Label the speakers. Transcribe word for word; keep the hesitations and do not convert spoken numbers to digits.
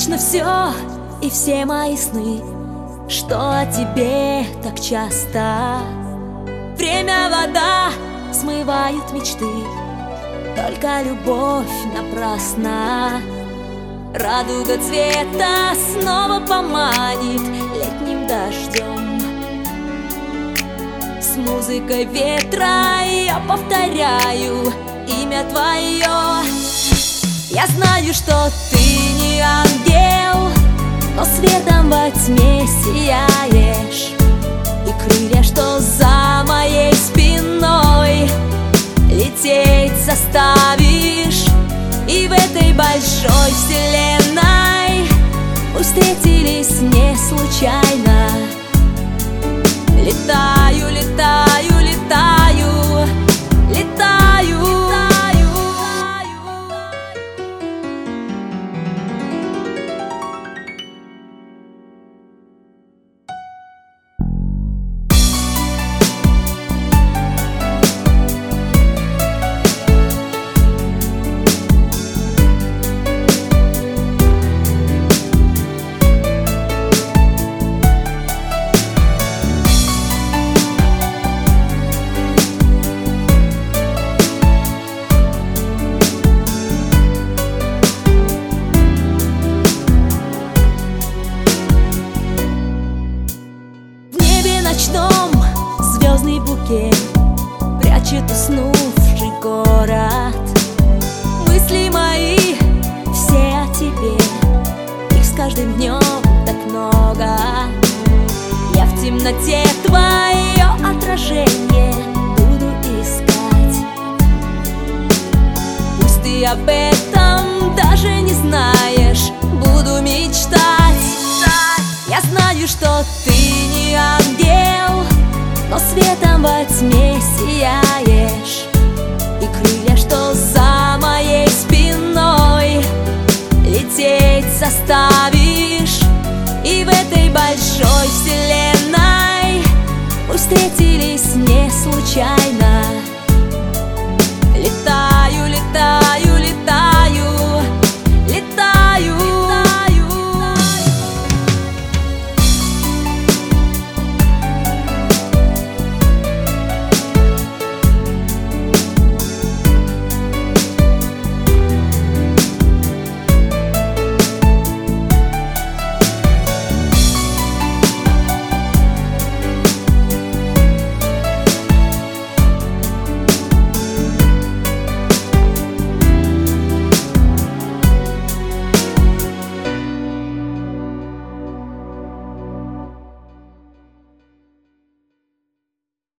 Speaker 1: точно все и все мои сны, что о тебе так часто. Время, вода смывают мечты, только любовь напрасна. Радуга цвета снова поманит летним дождем. С музыкой ветра я повторяю имя твое. Я знаю, что ты не ангел, но светом во тьме сияешь. И крылья, что за моей спиной, лететь заставишь. И в этой большой вселенной мы встретились не случайно. Летаю, летаю, летаю, летаю. Звездный букет прячет уснувший город. Мысли мои все о тебе, их с каждым днем так много. Я в темноте твое отражение буду искать. Пусть ты об этом даже не знаешь, буду мечтать. Я знаю, что ты не ангел, но светом во тьме сияешь. И крылья, что за моей спиной, лететь заставишь. И в этой большой вселенной мы встретились не случайно. Летай.